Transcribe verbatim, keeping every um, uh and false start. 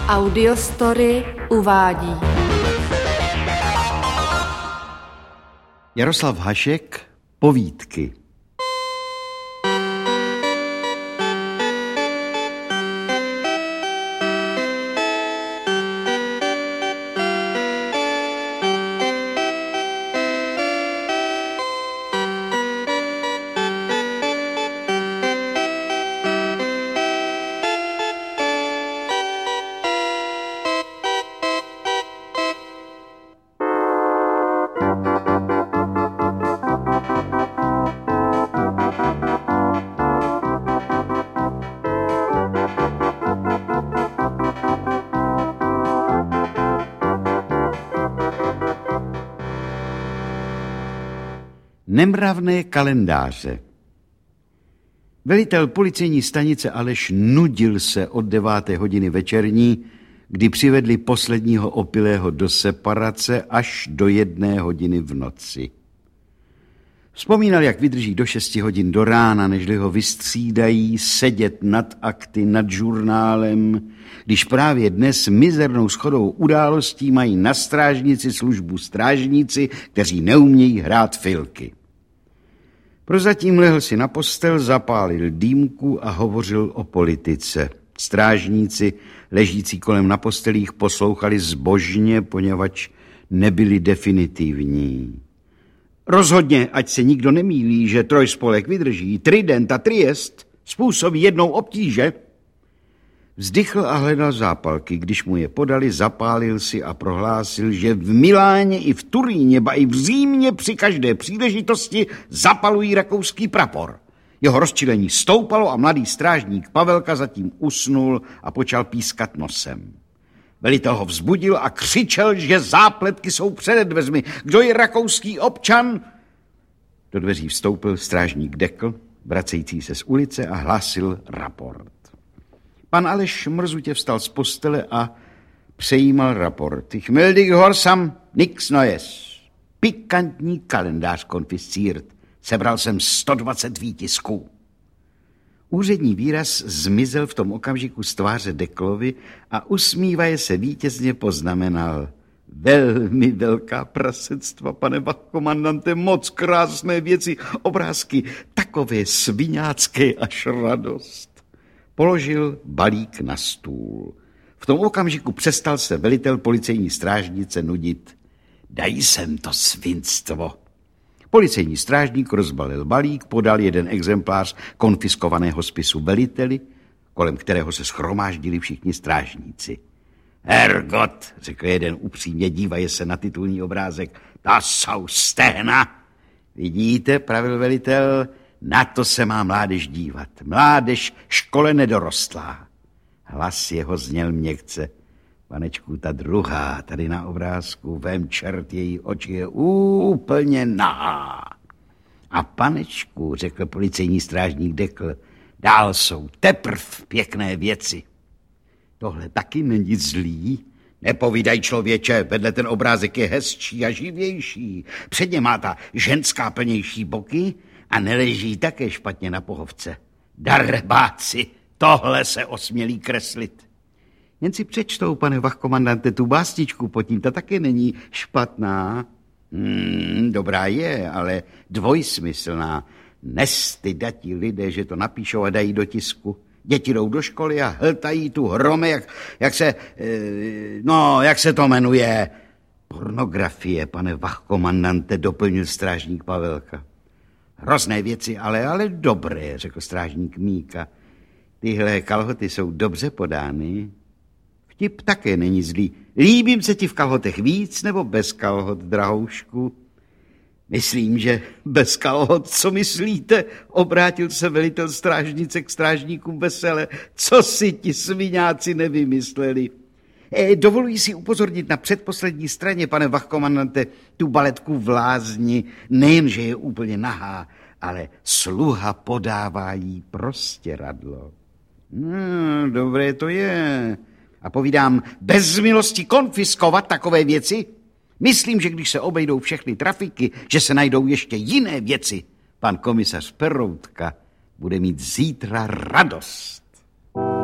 Audiostory uvádí Jaroslav Hašek, Povídky. Nemravné kalendáře. Velitel policejní stanice Aleš nudil se od deváté hodiny večerní, kdy přivedli posledního opilého do separace, až do jedné hodiny v noci. Vzpomínal, jak vydrží do šesti hodin do rána, nežli ho vystřídají, sedět nad akty, nad žurnálem, když právě dnes mizernou shodou událostí mají na strážnici službu strážníci, kteří neumějí hrát filky. Prozatím lehl si na postel, zapálil dýmku a hovořil o politice. Strážníci, ležící kolem na postelích, poslouchali zbožně, poněvadž nebyli definitivní. Rozhodně, ať se nikdo nemýlí, že trojspolek vydrží, Trident a Triest způsobí jednou obtíže. Vzdychl a hledal zápalky. Když mu je podali, zapálil si a prohlásil, že v Miláně i v Turíně, ba i v Římě při každé příležitosti zapalují rakouský prapor. Jeho rozčilení stoupalo a mladý strážník Pavelka zatím usnul a počal pískat nosem. Velitel ho vzbudil a křičel, že zápletky jsou před dveřmi. Kdo je rakouský občan? Do dveří vstoupil strážník Dekl, vracející se z ulice, a hlásil raport. Pan Aleš mrzutě vstal z postele a přejímal raport. Ich melde gehorsam, nix neues. Pikantní kalendář konfisciert. Sebral jsem sto dvacet výtisků. Úřední výraz zmizel v tom okamžiku z tváře Deklovi a usmívaje se vítězně poznamenal. Velmi velká prasectva, pane vachkomandante, moc krásné věci, obrázky, takové sviňácké až radost. Položil balík na stůl. V tom okamžiku přestal se velitel policejní strážnice nudit. Daj sem to svinstvo. Policejní strážník rozbalil balík, podal jeden exemplář konfiskovaného spisu veliteli, kolem kterého se shromáždili všichni strážníci. Hergot, řekl jeden upřímně, dívaje se na titulní obrázek, to jsou stehna. Vidíte, pravil velitel, na to se má mládež dívat. Mládež škole nedorostlá. Hlas jeho zněl měkce. Panečku, ta druhá, tady na obrázku, vem čert, její oči je úplně nahá. A panečku, řekl policejní strážník Dekl, dál jsou teprv pěkné věci. Tohle taky není zlý. Nepovídaj, člověče, vedle ten obrázek je hezčí a živější. Předně má ta ženská plnější boky a neleží také špatně na pohovce. Darebáci, tohle se osmělí kreslit. Jen si přečtou, pane vachkomandante, tu básničku pod tím, ta také není špatná. Hmm, dobrá je, ale dvojsmyslná. Nestydatí lidé, že to napíšou a dají do tisku. Děti jdou do školy a hltají tu hrome, jak, jak se, no, jak se to jmenuje. Pornografie, pane vachkomandante, doplnil strážník Pavelka. Hrozné věci, ale, ale dobré, řekl strážník Míka. Tyhle kalhoty jsou dobře podány. Vtip také není zlý. Líbím se ti v kalhotech víc nebo bez kalhot, drahoušku? Myslím, že bez kalhot, co myslíte? Obrátil se velitel strážnice k strážníkům vesele. Co si ti sviňáci nevymysleli? E, dovoluji si upozornit na předposlední straně, pane vachkomandante, tu baletku v Lázni. Nejenže je úplně nahá, ale sluha podává jí prostěradlo. Hmm, dobré to je. A povídám, bez milosti konfiskovat takové věci? Myslím, že když se obejdou všechny trafiky, že se najdou ještě jiné věci. Pan komisař Peroutka bude mít zítra radost.